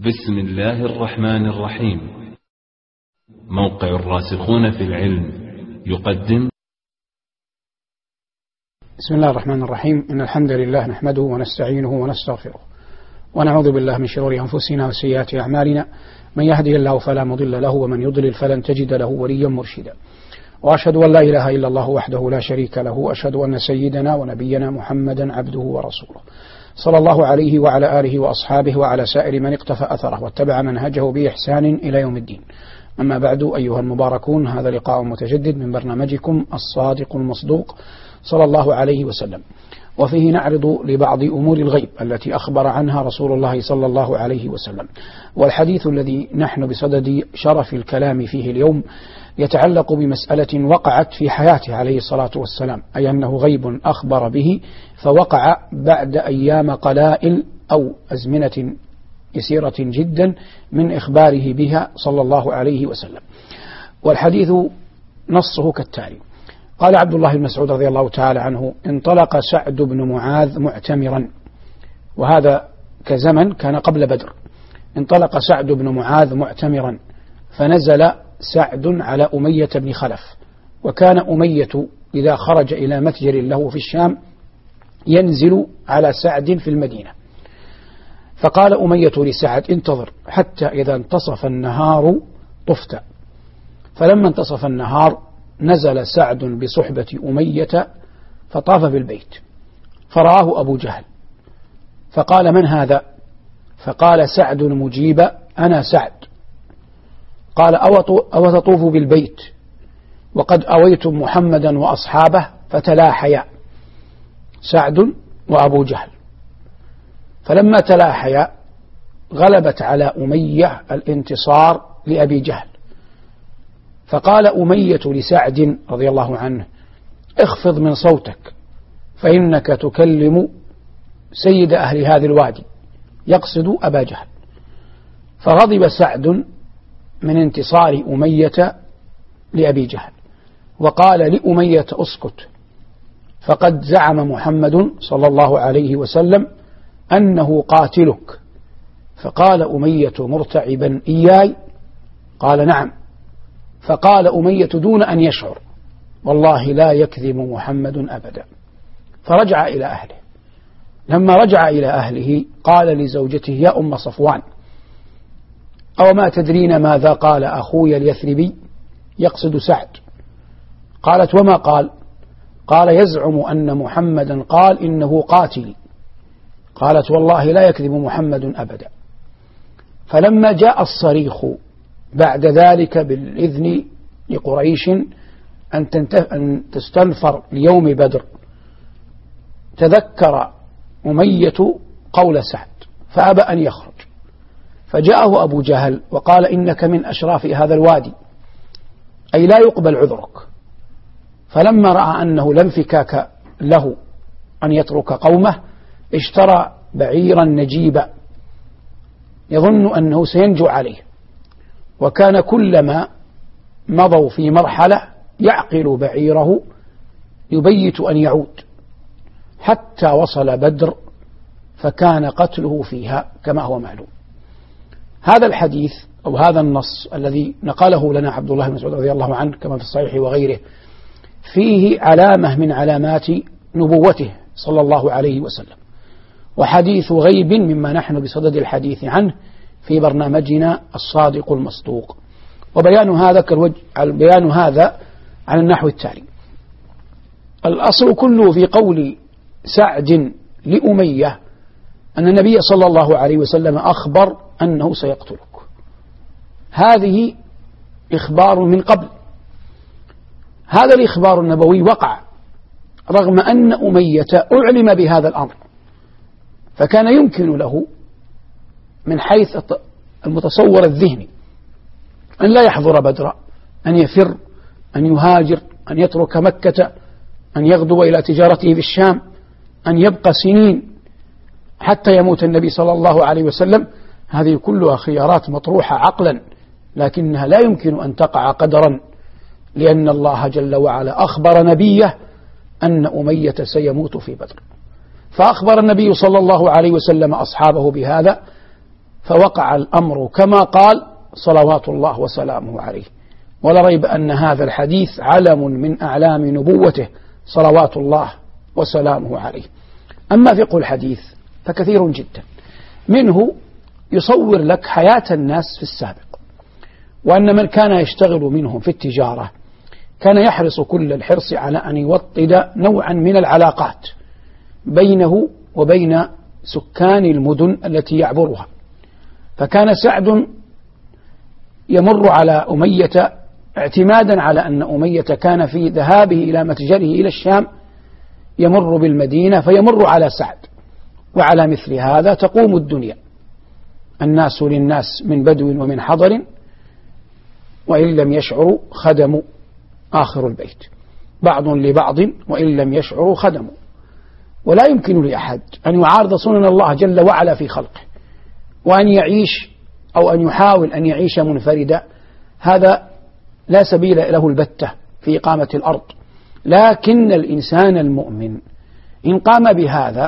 بسم الله الرحمن الرحيم. موقع الراسخون في العلم يقدم. بسم الله الرحمن الرحيم. إن الحمد لله نحمده ونستعينه ونستغفره ونعوذ بالله من شرور أنفسنا وسيئات أعمالنا، من يهده الله فلا مضل له ومن يضلل فلن تجد له وليا مرشدا، وأشهد أن لا إله إلا الله وحده لا شريك له، وأشهد أن سيدنا ونبينا محمدا عبده ورسوله صلى الله عليه وعلى آله وأصحابه وعلى سائر من اقتفى أثره واتبع منهجه بإحسان إلى يوم الدين. أما بعد، أيها المباركون، هذا لقاء متجدد من برنامجكم الصادق المصدوق صلى الله عليه وسلم، وفيه نعرض لبعض أمور الغيب التي أخبر عنها رسول الله صلى الله عليه وسلم. والحديث الذي نحن بصدد شرف الكلام فيه اليوم يتعلق بمسألة وقعت في حياته عليه الصلاة والسلام، أي أنه غيب أخبر به فوقع بعد أيام قلائل أو أزمنة يسيرة جدا من إخباره بها صلى الله عليه وسلم. والحديث نصه كالتالي: قال عبد الله بن مسعود رضي الله تعالى عنه: انطلق سعد بن معاذ معتمرا، وهذا كزمن كان قبل بدر. انطلق سعد بن معاذ معتمرا فنزل سعد على أمية بن خلف، وكان أمية إذا خرج إلى متجر له في الشام ينزل على سعد في المدينة. فقال أمية لسعد: انتظر حتى إذا انتصف النهار طفت. فلما انتصف النهار نزل سعد بصحبة أمية فطاف بالبيت، فرآه أبو جهل فقال: من هذا؟ فقال سعد مجيبا: أنا سعد. قال: أو تطوف بالبيت وقد أويتم محمدا وأصحابه؟ فتلاحيا سعد وأبو جهل. فلما تلاحيا غلبت على أمية الانتصار لأبي جهل، فقال أمية لسعد رضي الله عنه: اخفض من صوتك فإنك تكلم سيد أهل هذا الوادي، يقصد أبا جهل. فغضب سعد من انتصار أمية لأبي جهل، وقال لأمية: اسكت، فقد زعم محمد صلى الله عليه وسلم أنه قاتلك. فقال أمية مرتعبا: إياي؟ قال: نعم. فقال أمية دون أن يشعر: والله لا يكذب محمد أبدا. فرجع إلى أهله. لما رجع إلى أهله قال لزوجته: يا أم صفوان، أو ما تدرين ماذا قال أخوي اليثربي؟ يقصد سعد. قالت: وما قال؟ قال: يزعم أن محمدا قال إنه قاتلي. قالت: والله لا يكذب محمد أبدا. فلما جاء الصريخ بعد ذلك بالإذن لقريش أن تستنفر ليوم بدر، تذكر أمية قول سعد فأبى أن يخرج، فجاءه أبو جهل وقال: إنك من أشراف هذا الوادي، أي لا يقبل عذرك. فلما رأى أنه لا انفكاك له أن يترك قومه اشترى بعيرا نجيبا يظن أنه سينجو عليه، وكان كلما مضوا في مرحلة يعقل بعيره يبيت أن يعود، حتى وصل بدر فكان قتله فيها كما هو معلوم. هذا الحديث أو هذا النص الذي نقله لنا عبد الله بن مسعود رضي الله عنه كما في الصحيح وغيره فيه علامة من علامات نبوته صلى الله عليه وسلم، وحديث غيب مما نحن بصدد الحديث عنه في برنامجنا الصادق المصدوق. وبيان هذا على النحو التالي: الأصل كله في قول سعد لأمية أن النبي صلى الله عليه وسلم أخبر أنه سيقتلك. هذه إخبار من قبل. هذا الإخبار النبوي وقع رغم أن أمية أعلم بهذا الأمر، فكان يمكن له من حيث المتصور الذهني أن لا يحضر بدر، أن يفر، أن يهاجر، أن يترك مكة، أن يغدو إلى تجارته في الشام، أن يبقى سنين حتى يموت النبي صلى الله عليه وسلم. هذه كلها خيارات مطروحة عقلا، لكنها لا يمكن أن تقع قدرا، لأن الله جل وعلا أخبر نبيه أن أمية سيموت في بدر. فأخبر النبي صلى الله عليه وسلم أصحابه بهذا فوقع الأمر كما قال صلوات الله وسلامه عليه. ولا ريب أن هذا الحديث علم من أعلام نبوته صلوات الله وسلامه عليه. أما فقه الحديث فكثير جدا، منه يصور لك حياة الناس في السابق، وأن من كان يشتغل منهم في التجارة كان يحرص كل الحرص على أن يوطد نوعا من العلاقات بينه وبين سكان المدن التي يعبرها. فكان سعد يمر على أمية اعتمادا على أن أمية كان في ذهابه إلى متجره إلى الشام يمر بالمدينة فيمر على سعد. وعلى مثل هذا تقوم الدنيا، الناس للناس من بدو ومن حضر، وإن لم يشعروا خدموا، آخر البيت، بعض لبعض وإن لم يشعروا خدموا. ولا يمكن لأحد أن يعارض سنن الله جل وعلا في خلقه، وأن يعيش أو أن يحاول أن يعيش منفردا، هذا لا سبيل له البتة في إقامة الأرض. لكن الإنسان المؤمن إن قام بهذا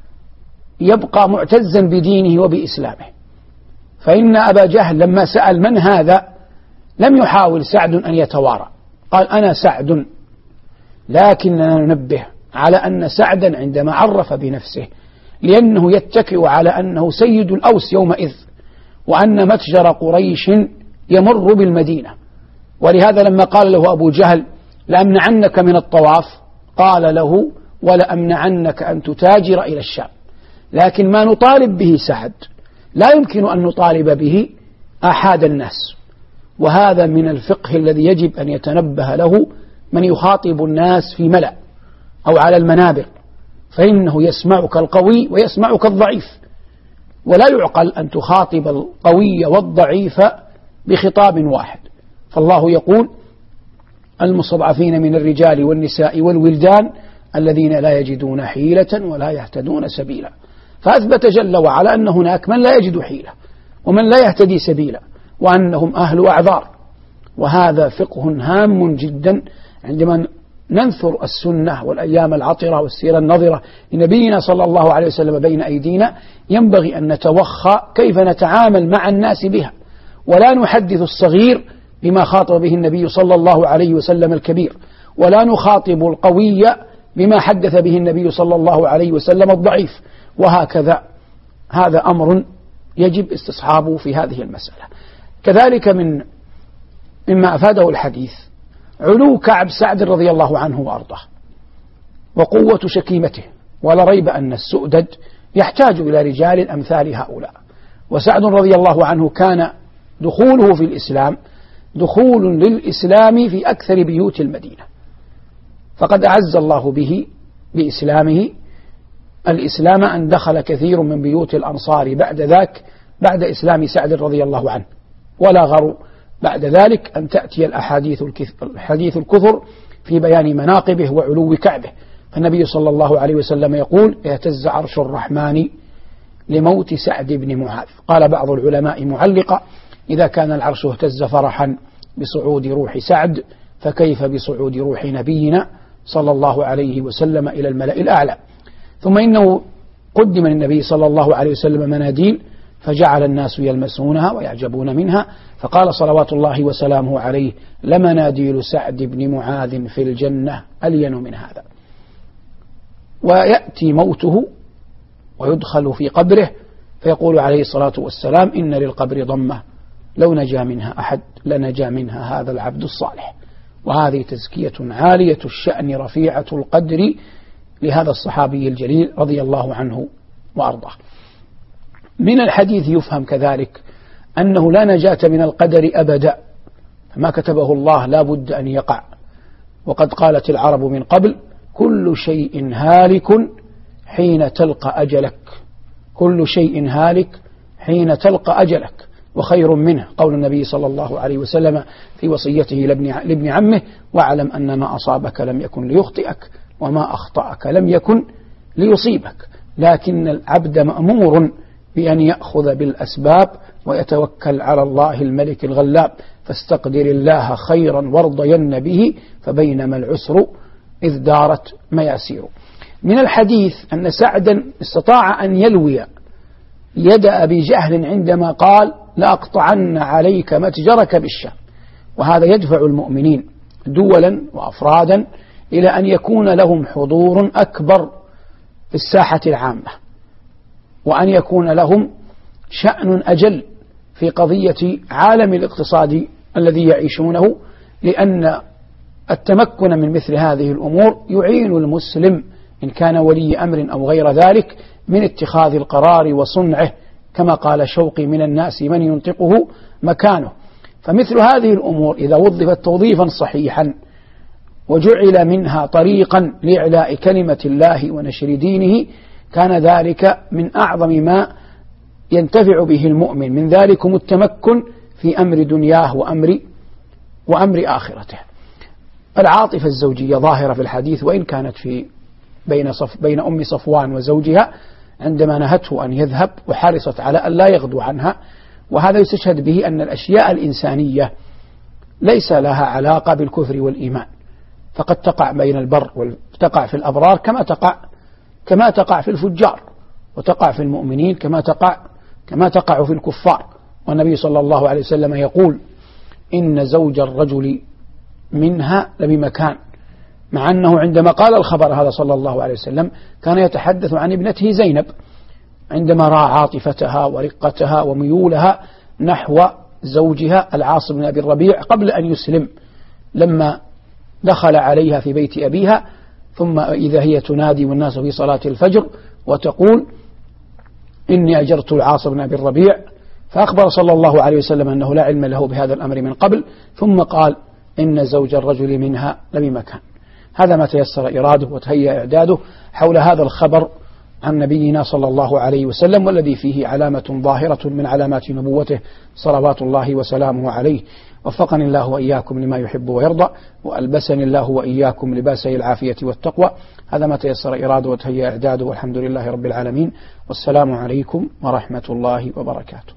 يبقى معتزا بدينه وبإسلامه. فإن أبا جهل لما سأل من هذا لم يحاول سعد أن يتوارى، قال أنا سعد. لكننا ننبه على أن سعدا عندما عرف بنفسه لأنه يتكئ على أنه سيد الأوس يومئذ، وأن متجر قريش يمر بالمدينة. ولهذا لما قال له أبو جهل لأمنعنك من الطواف قال له ولأمنعنك أن تتاجر إلى الشام. لكن ما نطالب به سعد لا يمكن أن نطالب به أحد الناس، وهذا من الفقه الذي يجب أن يتنبه له من يخاطب الناس في ملأ أو على المنابر، فإنه يسمعك القوي ويسمعك الضعيف، ولا يعقل أن تخاطب القوي والضعيف بخطاب واحد. فالله يقول المستضعفين من الرجال والنساء والولدان الذين لا يجدون حيلة ولا يهتدون سبيلا. فأثبت جل وعلا أن هناك من لا يجد حيلة ومن لا يهتدي سبيلا، وأنهم أهل أعذار. وهذا فقه هام جدا عندما ننثر السنة والأيام العطرة والسيرة النظرة لنبينا صلى الله عليه وسلم بين أيدينا. ينبغي أن نتوخى كيف نتعامل مع الناس بها، ولا نحدث الصغير بما خاطب به النبي صلى الله عليه وسلم الكبير، ولا نخاطب القوي بما حدث به النبي صلى الله عليه وسلم الضعيف، وهكذا. هذا أمر يجب استصحابه في هذه المسألة. كذلك مما أفاده الحديث علو كعب سعد رضي الله عنه وأرضاه وقوة شكيمته. ولا ريب أن السؤدد يحتاج إلى رجال أمثال هؤلاء. وسعد رضي الله عنه كان دخوله في الإسلام دخول للإسلام في أكثر بيوت المدينة، فقد أعز الله به بإسلامه الإسلام أن دخل كثير من بيوت الأنصار بعد ذاك بعد إسلام سعد رضي الله عنه. ولا غرو بعد ذلك أن تأتي الحديث الكثر في بيان مناقبه وعلو كعبه. فالنبي صلى الله عليه وسلم يقول اهتز عرش الرحمن لموت سعد بن معاذ. قال بعض العلماء معلقة إذا كان العرش اهتز فرحا بصعود روح سعد فكيف بصعود روح نبينا صلى الله عليه وسلم إلى الملأ الأعلى. ثم إنه قدم للنبي صلى الله عليه وسلم مناديل فجعل الناس يلمسونها ويعجبون منها، فقال صلوات الله وسلامه عليه لمناديل سعد بن معاذ في الجنة ألين من هذا. ويأتي موته ويدخل في قبره فيقول عليه الصلاة والسلام إن للقبر ضمة لو نجا منها أحد لنجا منها هذا العبد الصالح. وهذه تزكية عالية الشأن رفيعة القدر لهذا الصحابي الجليل رضي الله عنه وأرضاه. من الحديث يفهم كذلك أنه لا نجاة من القدر أبدا، فما كتبه الله لا بد أن يقع. وقد قالت العرب من قبل كل شيء هالك حين تلقى أجلك، كل شيء هالك حين تلقى أجلك وخير منه، قول النبي صلى الله عليه وسلم في وصيته لابن عمه واعلم أن ما أصابك لم يكن ليخطئك وما أخطأك لم يكن ليصيبك. لكن العبد مأمور بأن يأخذ بالأسباب ويتوكل على الله الملك الغلاب، فاستقدر الله خيرا وارضين به فبينما العسر إذ دارت مياسير. من الحديث أن سعدا استطاع أن يلوي يد أبي جهل عندما قال لأقطعن عليك متجرك بالشام. وهذا يدفع المؤمنين دولا وأفرادا إلى أن يكون لهم حضور أكبر في الساحة العامة، وأن يكون لهم شأن أجل في قضية عالم الاقتصاد الذي يعيشونه، لأن التمكن من مثل هذه الأمور يعين المسلم إن كان ولي أمر أو غير ذلك من اتخاذ القرار وصنعه، كما قال شوقي: من الناس من ينطقه مكانه. فمثل هذه الأمور إذا وظفت توظيفا صحيحا وجعل منها طريقا لإعلاء كلمة الله ونشر دينه، كان ذلك من أعظم ما ينتفع به المؤمن، من ذلكم التمكن في أمر دنياه وأمر آخرته. العاطفة الزوجية ظاهرة في الحديث، وإن كانت بين أم صفوان وزوجها عندما نهته أن يذهب وحرصت على أن لا يغدو عنها. وهذا يستشهد به أن الأشياء الإنسانية ليس لها علاقة بالكفر والإيمان، فقد تقع بين البر وتقع في الأبرار كما تقع في الفجار، وتقع في المؤمنين كما تقع في الكفار. والنبي صلى الله عليه وسلم يقول: إن زوج الرجل منها لبمكان، مع أنه عندما قال الخبر هذا صلى الله عليه وسلم كان يتحدث عن ابنته زينب، عندما رأى عاطفتها ورقتها وميولها نحو زوجها العاص بن أبي الربيع قبل أن يسلم، لما دخل عليها في بيت أبيها، ثم إذا هي تنادي والناس في صلاة الفجر وتقول: إني أجرت العاص بن أبي الربيع، فأخبر صلى الله عليه وسلم أنه لا علم له بهذا الأمر من قبل، ثم قال: إن زوج الرجل منها لبمكان. هذا ما تيسر إراده وتهيأ إعداده حول هذا الخبر عن نبينا صلى الله عليه وسلم، والذي فيه علامة ظاهرة من علامات نبوته صلوات الله وسلامه عليه. وفقني الله وإياكم لما يحب ويرضى، وألبسني الله وإياكم لباسي العافية والتقوى. هذا ما تيسر إراده وتهيأ إعداده، والحمد لله رب العالمين، والسلام عليكم ورحمة الله وبركاته.